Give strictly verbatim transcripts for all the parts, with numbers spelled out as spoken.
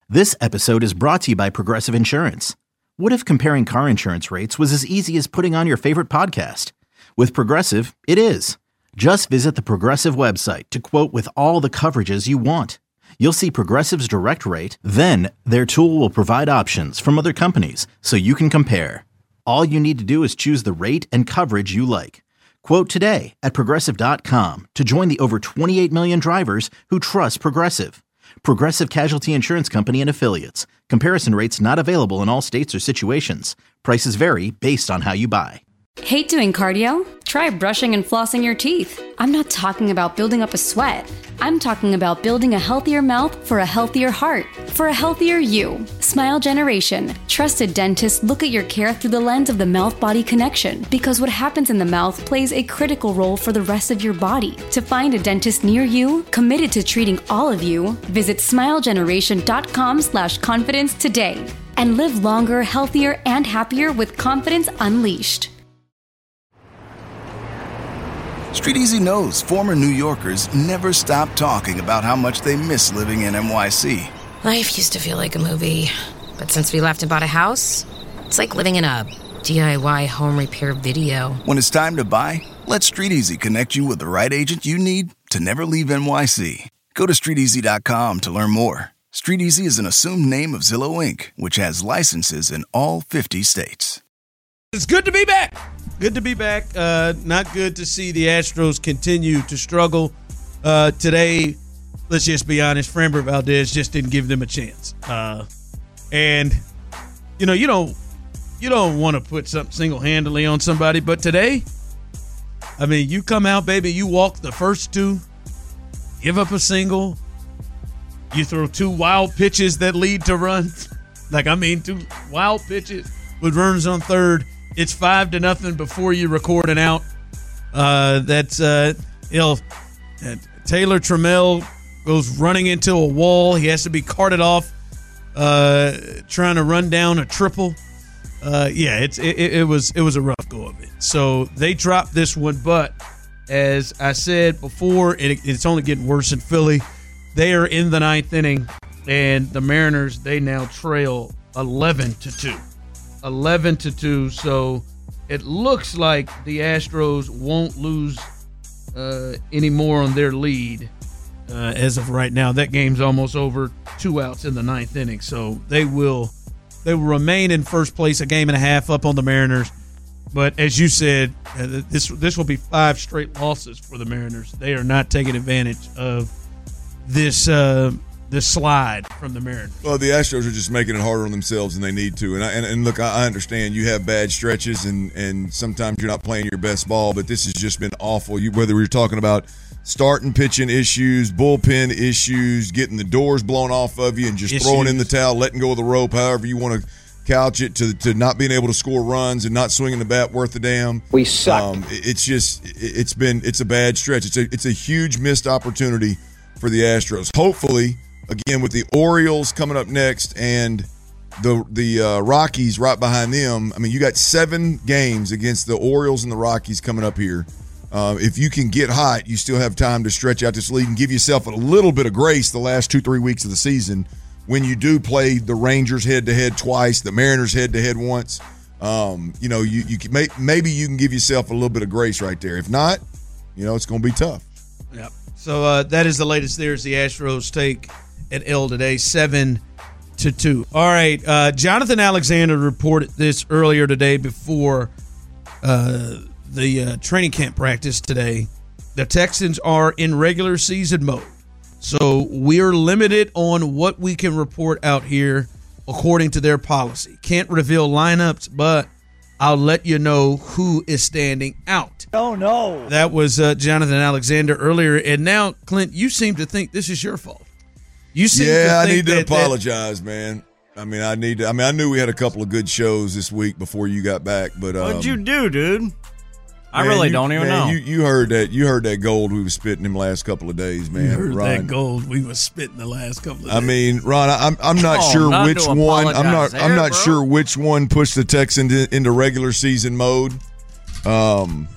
This episode is brought to you by Progressive Insurance. What if comparing car insurance rates was as easy as putting on your favorite podcast? With Progressive, it is. Just visit the Progressive website to quote with all the coverages you want. You'll see Progressive's direct rate, then their tool will provide options from other companies so you can compare. All you need to do is choose the rate and coverage you like. Quote today at Progressive dot com to join the over twenty-eight million drivers who trust Progressive. Progressive Casualty Insurance Company and Affiliates. Comparison rates not available in all states or situations. Prices vary based on how you buy. Hate doing cardio? Try brushing and flossing your teeth. I'm not talking about building up a sweat. I'm talking about building a healthier mouth for a healthier heart, for a healthier you. Smile Generation. Trusted dentists look at your care through the lens of the mouth-body connection because what happens in the mouth plays a critical role for the rest of your body. To find a dentist near you, committed to treating all of you, visit smilegeneration.com slash confidence today and live longer, healthier, and happier with confidence unleashed. Street Easy knows former New Yorkers never stop talking about how much they miss living in N Y C. Life used to feel like a movie, but since we left and bought a house, it's like living in a D I Y home repair video. When it's time to buy, let Street Easy connect you with the right agent you need to never leave N Y C. Go to street easy dot com to learn more. Street Easy is an assumed name of Zillow Incorporated, which has licenses in all fifty states. It's good to be back. Good to be back. Uh, not good to see the Astros continue to struggle. Uh, today, let's just be honest, Framber Valdez just didn't give them a chance. Uh, and, you know, you don't you don't want to put something single-handedly on somebody, but today, I mean, you come out, baby, you walk the first two, give up a single, you throw two wild pitches that lead to runs. Like, I mean, two wild pitches with runs on third. It's five to nothing before you record an out. Uh, that's uh, ill. Uh, Taylor Trammell goes running into a wall. He has to be carted off, uh, trying to run down a triple. Uh, yeah, it's it, it was it was a rough go of it. So they dropped this one, but as I said before, it, it's only getting worse in Philly. They are in the ninth inning, and the Mariners they now trail eleven to two. eleven to two, so it looks like the Astros won't lose uh, any more on their lead uh, as of right now. That game's almost over, two outs in the ninth inning, so they will they will remain in first place, a game and a half up on the Mariners. But as you said, uh, this this will be five straight losses for the Mariners. They are not taking advantage of this uh, the slide from the Mariners. Well, the Astros are just making it harder on themselves than they need to. And I, and, and look, I understand you have bad stretches and, and sometimes you're not playing your best ball, but this has just been awful. You, whether we're talking about starting pitching issues, bullpen issues, getting the doors blown off of you and just issues. throwing in the towel, letting go of the rope, however you want to couch it, to, to not being able to score runs and not swinging the bat worth a damn. We suck. Um, it's just, it's been, it's a bad stretch. It's a, it's a huge missed opportunity for the Astros. Hopefully, again, with the Orioles coming up next and the the uh, Rockies right behind them, I mean, you got seven games against the Orioles and the Rockies coming up here. Uh, if you can get hot, you still have time to stretch out this lead and give yourself a little bit of grace the last two, three weeks of the season when you do play the Rangers head-to-head twice, the Mariners head-to-head once. Um, you know, you, you can may, maybe you can give yourself a little bit of grace right there. If not, you know, it's going to be tough. Yep. So uh, that is the latest. There's the Astros take at L today, seven to two. All right, uh, Jonathan Alexander reported this earlier today before uh, the uh, training camp practice today. The Texans are in regular season mode, so we're limited on what we can report out here according to their policy. Can't reveal lineups, but I'll let you know who is standing out. Oh, no. That was uh, Jonathan Alexander earlier, and now, Clint, you seem to think this is your fault. You seem yeah, to I think need to that, apologize, that, man. I mean, I need to. I mean, I knew we had a couple of good shows this week before you got back, but um, what'd you do, dude? I man, really you, don't even man, know. You, you heard that. You heard that gold we was spitting them last couple of days, man. You heard Ron. that gold we was spitting the last couple of days. I mean, Ron, I'm I'm not oh, sure not which one. I'm not. there, I'm not bro. sure which one pushed the Texans into, into regular season mode. Um,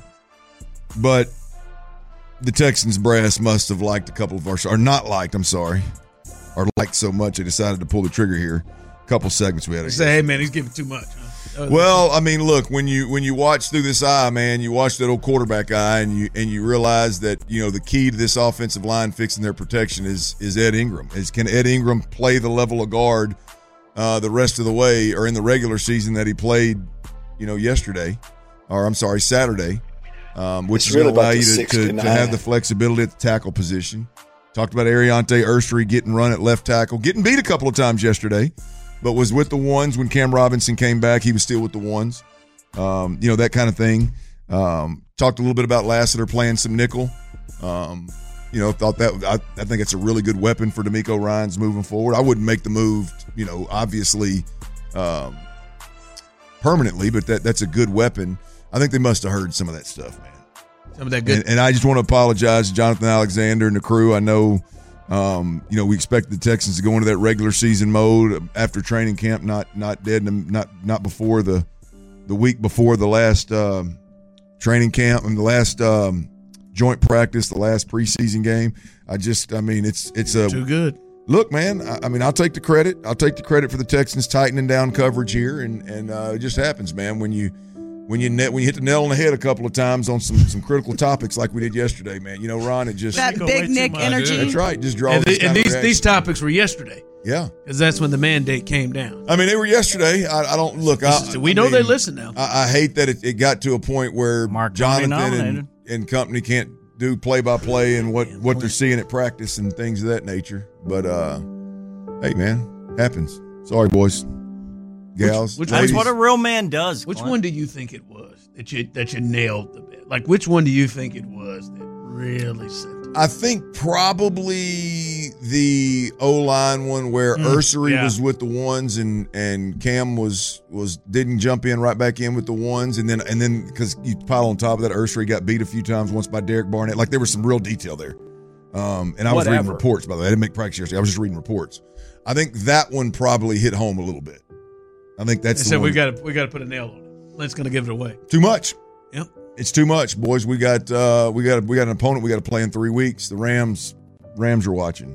but the Texans brass must have liked a couple of our, or not liked. I'm sorry. or liked so much they decided to pull the trigger here. A couple segments we had. To say, hey man, he's giving too much. Huh? Well, I mean, look, when you when you watch through this eye, man, you watch that old quarterback eye, and you and you realize that you know the key to this offensive line fixing their protection is is Ed Ingram. Is can Ed Ingram play the level of guard uh, the rest of the way, or in the regular season that he played, you know, yesterday, or I'm sorry, Saturday, um, which it's is going really to allow you to, to, to have the flexibility flexibility at the tackle position. Talked about Ariante Ursery getting run at left tackle, getting beat a couple of times yesterday, but was with the ones when Cam Robinson came back. He was still with the ones, um, you know, that kind of thing. Um, talked a little bit about Lassiter playing some nickel. Um, you know, thought that I, I think it's a really good weapon for D'Amico Ryans moving forward. I wouldn't make the move, you know, obviously um, permanently, but that that's a good weapon. I think they must have heard some of that stuff, man. Some of that good. And, and I just want to apologize to Jonathan Alexander and the crew. I know, um, you know, we expect the Texans to go into that regular season mode after training camp, not not dead, not not before the the week before the last um, training camp and the last um, joint practice, the last preseason game. I just, I mean, it's it's a too good. Look, man, I, I mean, I'll take the credit. I'll take the credit for the Texans tightening down coverage here, and and uh, it just happens, man, when you. When you net, when you hit the nail on the head a couple of times on some, some critical topics like we did yesterday, man. You know, Ron, it just that big Nick energy. That's right. Just draws. And, the, and these these topics were yesterday. Yeah, because that's when the mandate came down. I mean, they were yesterday. I, I don't look. I, is, we I know mean, they listen now. I, I hate that it, it got to a point where Mark Jonathan and, and company can't do play by play and what, what they're seeing at practice and things of that nature. But uh, hey, man, happens. Sorry, boys, gals. Which, which That's one, what a real man does. Which Clint. one do you think it was that you that you nailed the bit? Like, which one do you think it was that really sent it? I think probably the O-line one where Mm, Ursery yeah. was with the ones and and Cam was was didn't jump in right back in with the ones, and then and then because you pile on top of that, Ursery got beat a few times once by Derek Barnett. Like there was some real detail there. Um, and I was Whatever. reading reports, by the way. I didn't make practice yesterday. I was just reading reports. I think that one probably hit home a little bit. I think that's They the said one. we got to we got to put a nail on it. Clint's going to give it away. Too much. Yep. It's too much, boys. We got uh, we got we got an opponent we got to play in three weeks. The Rams Rams are watching.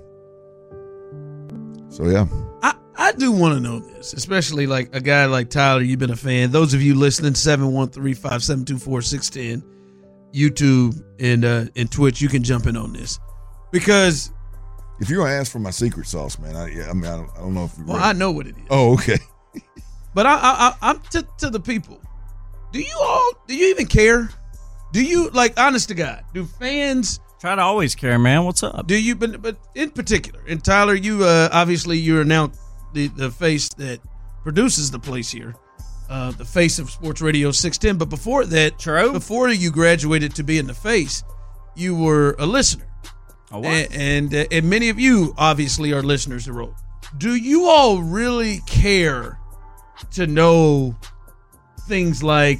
So yeah. I, I do want to know this, especially like a guy like Tyler. You've been a fan. Those of you listening, seven one three, five seven two, four six one zero, YouTube and uh, and Twitch, you can jump in on this because if you're gonna ask for my secret sauce, man, I, yeah, I mean I don't, I don't know if you're well, ready. I know what it is. Oh, okay. But I, I, I I'm to, to the people. Do you all? Do you even care? Do you like? Honest to God, do fans? Try to always care, man. What's up? Do you? But, but in particular, and Tyler, you uh, obviously you're now the the face that produces the place here, uh, the face of Sports Radio six ten. But before that, True. before you graduated to being the face, you were a listener. Oh, what? And and, uh, and many of you obviously are listeners to Roll. Do you all really care to know things like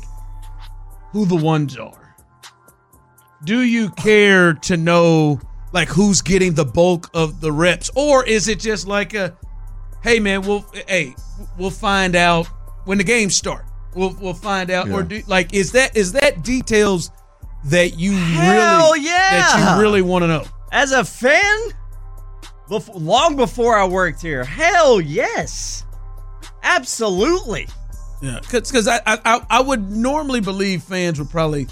who the ones are? Do you care to know like who's getting the bulk of the reps, or is it just like a, hey man, we'll hey we'll find out when the games start. We'll we'll find out, Yeah. or do like is that is that details that you Hell really yeah. that you really want to know? As a fan, before, long before I worked here, hell yes, absolutely. Yeah, because I, I I would normally believe fans would probably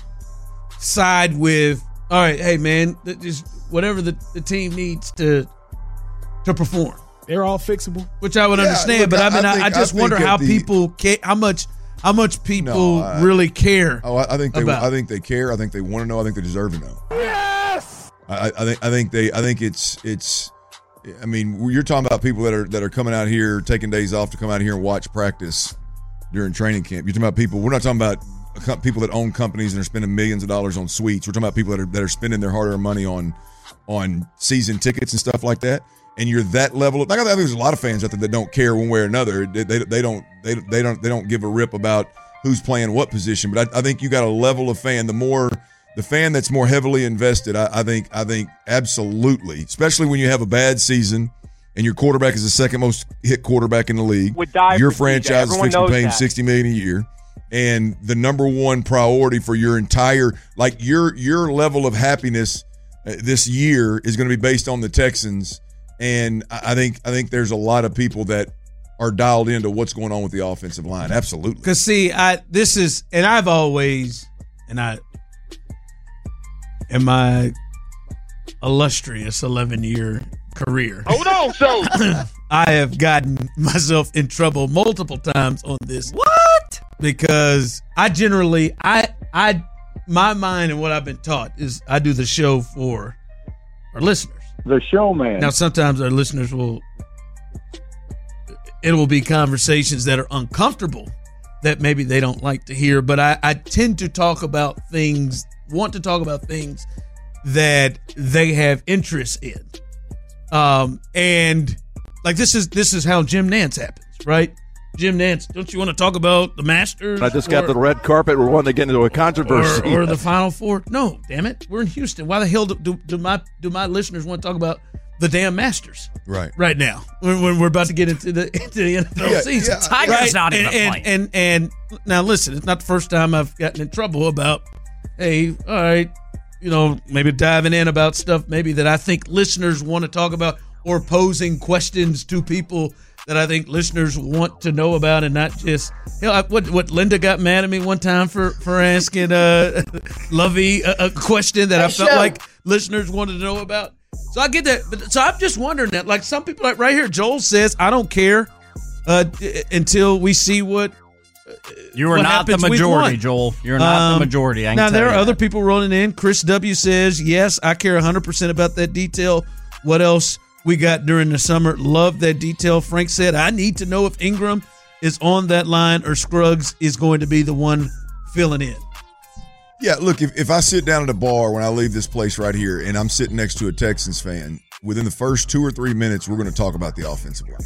side with, all right, hey man, that just whatever the, the team needs to to perform, They're all fixable. which I would Yeah, understand. look, but I, I- mean, I I, think- I just I wonder think how at the- people care, how much how much people No, I- really care. Oh, I, I think they about. I think they care. I think they want to know. I think they deserve to know. Yes. I, I think I think they I think it's it's. I mean, you're talking about people that are that are coming out here, taking days off to come out here and watch practice during training camp. You're talking about people. We're not talking about co- people that own companies and are spending millions of dollars on suites. We're talking about people that are that are spending their hard-earned money on on season tickets and stuff like that. And you're that level of, like, I think there's a lot of fans out there that don't care one way or another. They, they, they don't they, they don't they don't give a rip about who's playing what position. But I, I think you got a level of fan. The more the fan that's more heavily invested, I, I think I think absolutely, especially when you have a bad season and your quarterback is the second most hit quarterback in the league. Would die Your for T J. franchise is Everyone fixing to knows pay him that. sixty million dollars a year. And the number one priority for your entire, like your your level of happiness uh, this year is going to be based on the Texans And I think I think there's a lot of people that are dialed into what's going on with the offensive line. Absolutely. Because, see, I this is, and I've always, and I, in my illustrious eleven-year career. Hold on, so. I have gotten myself in trouble multiple times on this. What? Because I generally, I, I, my mind and what I've been taught is I do the show for our listeners. The showman. Now, sometimes our listeners will, it will be conversations that are uncomfortable that maybe they don't like to hear, but I, I tend to talk about things, want to talk about things that they have interest in. Um, and like this is this is how Jim Nantz happens, right? Jim Nantz, don't you want to talk about the Masters? I just or, got the red carpet. We're wanting to get into a controversy. Or, or the Final Four. No, damn it. We're in Houston. Why the hell do, do, do my do my listeners want to talk about the damn Masters? Right. Right now. When, when we're about to get into the into the N F L Yeah, season. yeah. Tiger's Right? not even and, playing. and, and and now listen, it's not the first time I've gotten in trouble about, hey, all right, you know, maybe diving in about stuff maybe that I think listeners want to talk about, or posing questions to people that I think listeners want to know about, and not just, you know, what what Linda got mad at me one time for for asking uh Lovey a, a question that I felt like listeners wanted to know about. So I get that, but so I'm just wondering that, like some people, like right here, Joel says, I don't care uh until we see what. You are what not the happens week majority, one. Joel. You're not Um, the majority. I can now, tell there you are that. other people rolling in. Chris W. says, yes, I care one hundred percent about that detail. What else we got during the summer? Love that detail. Frank said, I need to know if Ingram is on that line or Scruggs is going to be the one filling in. Yeah, look, if, if I sit down at a bar when I leave this place right here and I'm sitting next to a Texans fan, within the first two or three minutes, we're going to talk about the offensive line.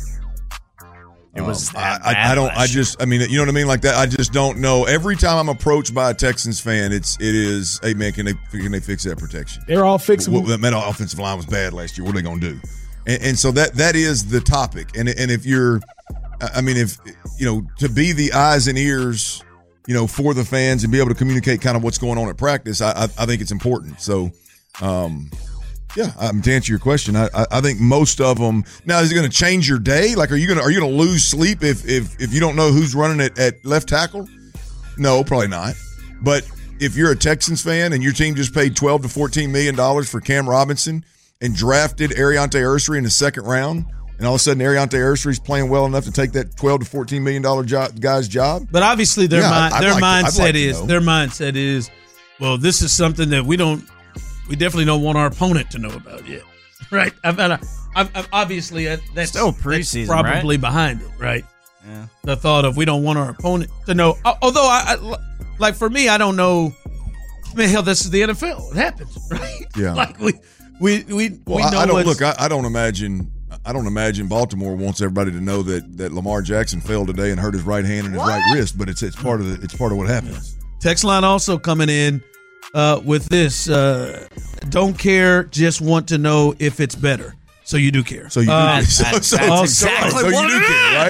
It was Um, that I, I, bad I don't. last I year. just. I mean, you know what I mean, like that. I just don't know. Every time I'm approached by a Texans fan, it's it is, hey man, can they can they fix that protection? They're all fixable. What, that meant our offensive line was bad last year. What are they going to do? And, and so that that is the topic. And and if you're, I mean, if you know, to be the eyes and ears, you know, for the fans and be able to communicate kind of what's going on at practice, I I, I think it's important. So, um, yeah, um, to answer your question, I, I I think most of them. Now, is it going to change your day? Like, are you gonna are you gonna lose sleep if if if you don't know who's running it at left tackle? No, probably not. But if you're a Texans fan and your team just paid twelve to fourteen million dollars for Cam Robinson and drafted Ariante Ursary in the second round, and all of a sudden Ariante Ursary's playing well enough to take that twelve to fourteen million dollar job, guy's job. But obviously, their Yeah, mind, I'd their like to- I'd mindset like to is know. their mindset is, well, this is something that we don't, we definitely don't want our opponent to know about yet, right? I've, I've, I've obviously uh, that's Still that's preseason, probably right? behind it, right? Yeah. The thought of we don't want our opponent to know. Al- Although, I, I like for me, I don't know. I mean, hell, this is the N F L. It happens, right? Yeah. Like we, we, we, Well, we I, know I don't what's- look. I, I don't imagine. I don't imagine Baltimore wants everybody to know that, that Lamar Jackson failed today and hurt his right hand and his right wrist. But it's it's part of the it's part of what happens. Text line also coming in uh, with this. Uh, don't care, just want to know if it's better. So you do care. So you do Uh, care. So, that's- so, that's so- exactly so you what do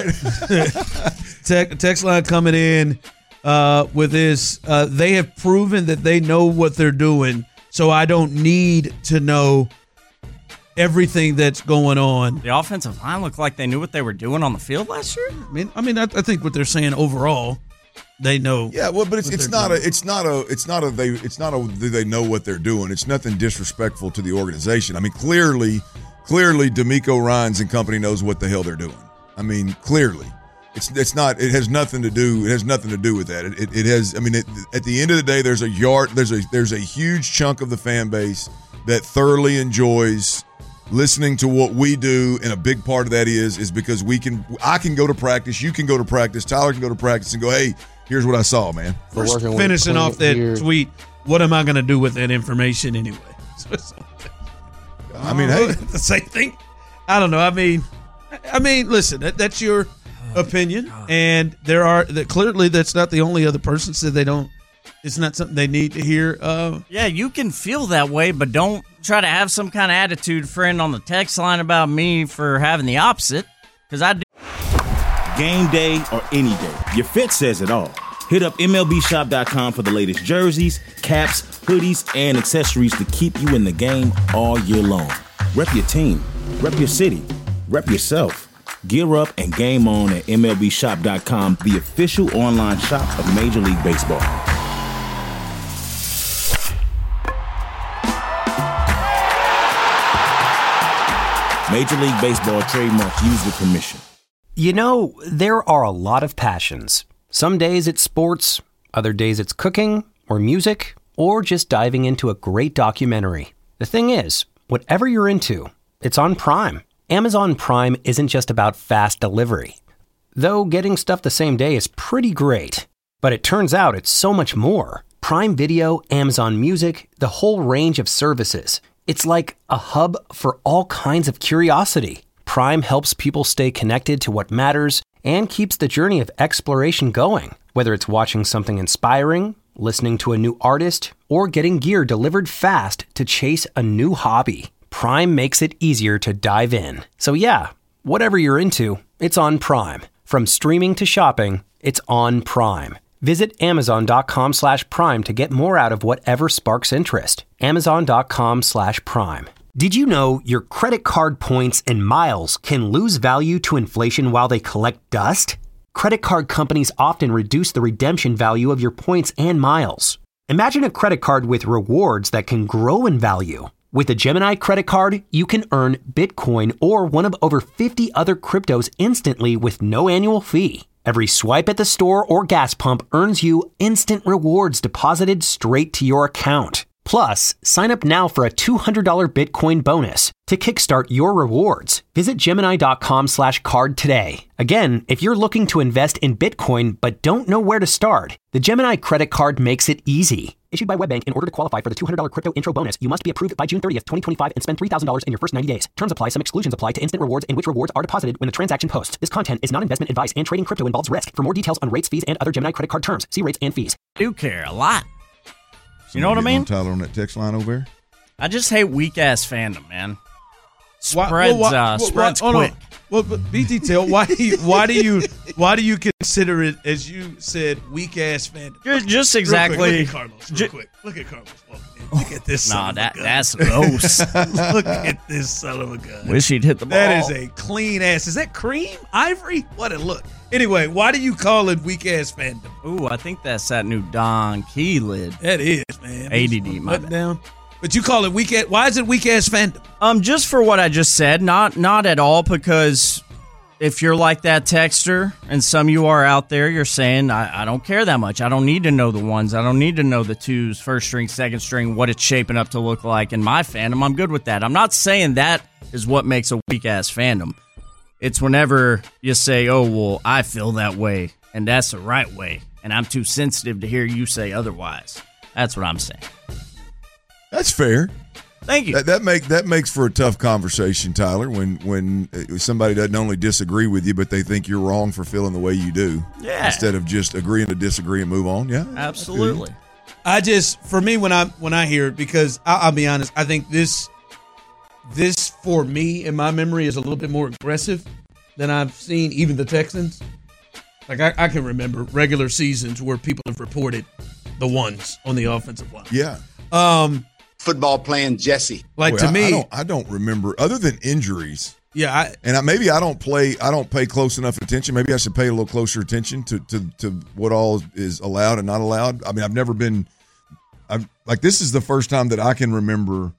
it care, right? Text, text line coming in uh, with this. Uh, they have proven that they know what they're doing, so I don't need to know everything that's going on. The offensive line looked like they knew what they were doing on the field last year. I mean, I mean, I, I think what they're saying overall, they know. Yeah, well, but it's what it's they're not a doing. it's not a it's not a they it's not a do they know what they're doing. It's nothing disrespectful to the organization. I mean, clearly, clearly, D'Amico Ryans and company knows what the hell they're doing. I mean, clearly, it's it's not. It has nothing to do. It has nothing to do with that. It it, it has. I mean, it, at the end of the day, there's a yard. There's a there's a huge chunk of the fan base that thoroughly enjoys listening to what we do, and a big part of that is is because we can. I can go to practice. You can go to practice. Tyler can go to practice and go, hey. Here's what I saw, man. We're working with Finishing Clint off that here. tweet, what am I going to do with that information anyway? So, so, I mean, hey, the same thing. I don't know. I mean, I mean, listen, that, that's your opinion, and there are that clearly that's not the only other person said they don't. It's not something they need to hear. Uh, Yeah, you can feel that way, but don't try to have some kind of attitude, friend, on the text line about me for having the opposite, because I do. Game day or any day, your fit says it all. Hit up M L B shop dot com for the latest jerseys, caps, hoodies, and accessories to keep you in the game all year long. Rep your team, Rep your city. Rep yourself. Gear up and game on at M L B shop dot com, the official online shop of Major League Baseball. Major League Baseball trademark used with permission. You know, there are a lot of passions. Some days it's sports, other days it's cooking or music, or just diving into a great documentary. The thing is, whatever you're into, it's on Prime. Amazon Prime isn't just about fast delivery. Though getting stuff the same day is pretty great. But it turns out it's so much more. Prime Video, Amazon Music, the whole range of services. It's like a hub for all kinds of curiosity. Prime helps people stay connected to what matters and keeps the journey of exploration going. Whether it's watching something inspiring, listening to a new artist, or getting gear delivered fast to chase a new hobby, Prime makes it easier to dive in. So yeah, whatever you're into, it's on Prime. From streaming to shopping, it's on Prime. Visit amazon.com slash prime to get more out of whatever sparks interest. Amazon.com slash prime. Did you know your credit card points and miles can lose value to inflation while they collect dust? Credit card companies often reduce the redemption value of your points and miles. Imagine a credit card with rewards that can grow in value. With a Gemini credit card, you can earn Bitcoin or one of over fifty other cryptos instantly with no annual fee. Every swipe at the store or gas pump earns you instant rewards deposited straight to your account. Plus, sign up now for a two hundred dollars Bitcoin bonus to kickstart your rewards. Visit Gemini.com slash card today. Again, if you're looking to invest in Bitcoin but don't know where to start, the Gemini credit card makes it easy. Issued by WebBank, in order to qualify for the two hundred dollars crypto intro bonus, you must be approved by June thirtieth, twenty twenty-five and spend three thousand dollars in your first ninety days. Terms apply. Some exclusions apply to instant rewards in which rewards are deposited when the transaction posts. This content is not investment advice and trading crypto involves risk. For more details on rates, fees, and other Gemini credit card terms, see rates and fees. I do care a lot. You know what I mean? Tyler on that text line over there. I just hate weak-ass fandom, man. Why- Spreads, well, why- uh, well, spreads why- hold on. quick. Well, but be detailed. Why do you? Why do you? Why do you consider it, as you said, weak ass fandom? Ju- Just Real exactly. quick, look at Carlos. Real Ju- quick. Look at Carlos. walking in. Look at this. Son Nah, of that a gun. that's gross. Look at this son of a gun. Wish he'd hit the ball. That is a clean ass. Is that cream? Ivory? What a look. Anyway, why do you call it weak ass fandom? Ooh, I think that's that new Don Key lid. That is, man. A D D, my Button bad. down. But you call it weak ass. Why is it weak ass fandom? Um, just for what I just said, not not at all, because if you're like that texter, and some of you are out there, you're saying, I, I don't care that much. I don't need to know the ones. I don't need to know the twos, first string, second string, what it's shaping up to look like in my fandom. I'm good with that. I'm not saying that is what makes a weak-ass fandom. It's whenever you say, oh, well, I feel that way, and that's the right way, and I'm too sensitive to hear you say otherwise. That's what I'm saying. That's fair. Thank you. That, that make that makes for a tough conversation, Tyler. When when somebody doesn't only disagree with you, but they think you're wrong for feeling the way you do. Yeah. Instead of just agreeing to disagree and move on. Yeah. Absolutely. I just, for me, when I when I hear it, because I, I'll be honest, I think this this for me in my memory is a little bit more aggressive than I've seen even the Texans. Like I, I can remember regular seasons where people have reported the ones on the offensive line. Yeah. Um. Football playing Jesse. Like Boy, to I, me, I don't, I don't remember other than injuries. Yeah, I, and I, maybe I don't play. I don't pay close enough attention. Maybe I should pay a little closer attention to to, to what all is allowed and not allowed. I mean, I've never been. I'm like this is the first time that I can remember.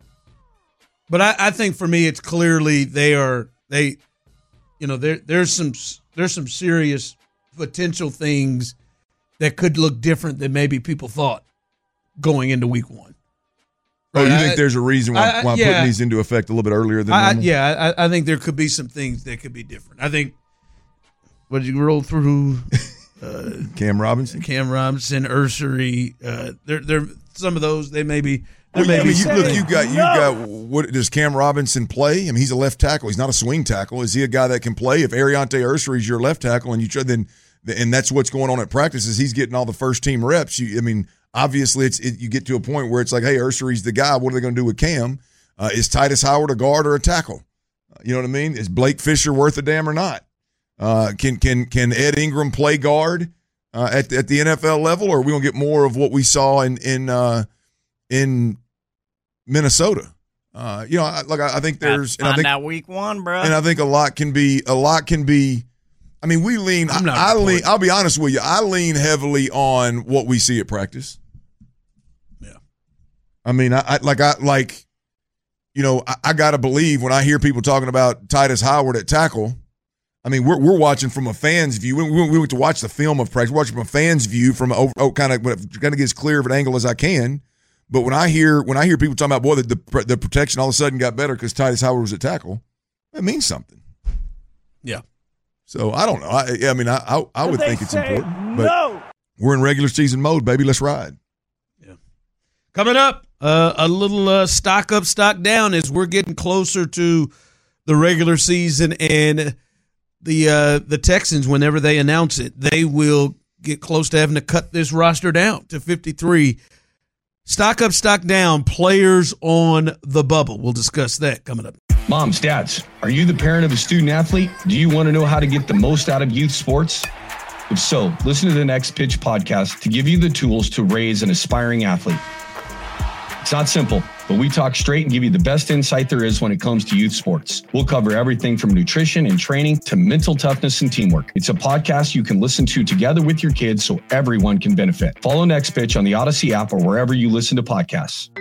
But I, I think for me, it's clearly they are they, you know, there there's some there's some serious potential things that could look different than maybe people thought going into week one. Oh, you I, think there's a reason why, I, why yeah. putting these into effect a little bit earlier than I, normal? yeah, I, I think there could be some things that could be different. I think. What did you roll through? Uh, Cam Robinson, Cam Robinson, Ursery. Uh, there, there. Some of those they may be. Well, may I be mean, you, some- look, you got you got what does Cam Robinson play? I mean, he's a left tackle. He's not a swing tackle. Is he a guy that can play? If Ariante Ursery is your left tackle, and you try, then and that's what's going on at practice is he's getting all the first team reps. You, I mean, obviously, it's it, you get to a point where it's like, hey, Ursery's the guy. What are they going to do with Cam? Uh, is Titus Howard a guard or a tackle? Uh, you know what I mean? Is Blake Fisher worth a damn or not? Uh, can can can Ed Ingram play guard uh, at at the N F L level, or are we gonna get more of what we saw in in uh, in Minnesota? Uh, you know, I, like I, I think there's Find and I think out week one, bro. and I think a lot can be a lot can be. I mean, we lean. I, I lean. I'll be honest with you. I lean heavily on what we see at practice. Yeah. I mean, I, I like I like. You know, I, I got to believe when I hear people talking about Titus Howard at tackle. I mean, we're we're watching from a fan's view. We, we, we went to watch the film of practice. We're watching from a fan's view, from a, oh, kind of kind of get as clear of an angle as I can. But when I hear when I hear people talking about boy, the the, the protection all of a sudden got better because Titus Howard was at tackle, that means something. Yeah. So I don't know. I, I mean, I I, I would think it's important. But no. We're in regular season mode, baby. Let's ride. Yeah. Coming up, uh, a little uh, stock up, stock down as we're getting closer to the regular season, and the uh, the Texans, whenever they announce it, they will get close to having to cut this roster down to fifty-three. Stock up, stock down, players on the bubble. We'll discuss that coming up. Moms, dads, are you the parent of a student athlete? Do you want to know how to get the most out of youth sports? If so, listen to the Next Pitch podcast to give you the tools to raise an aspiring athlete. It's not simple, but we talk straight and give you the best insight there is when it comes to youth sports. We'll cover everything from nutrition and training to mental toughness and teamwork. It's a podcast you can listen to together with your kids so everyone can benefit. Follow Next Pitch on the Odyssey app or wherever you listen to podcasts.